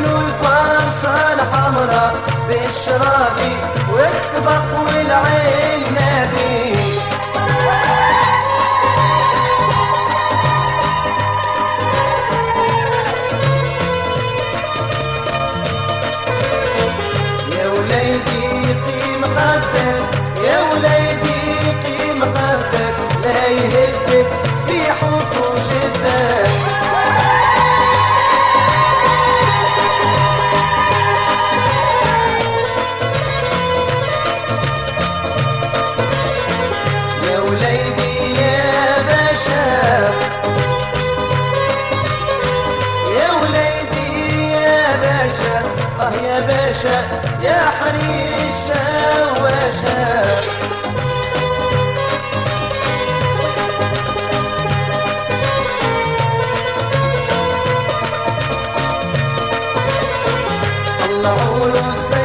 له الفرصة الحمراء بالشرابي والطبق والعنبي. يا وليدي قيم قدك، يا وليدي قيم قدك، لا يهدك في حب جدك. يا وليدي يا باشا، يا وليدي يا باشا، يا باشا يا حرير الشواشة. طلعوا له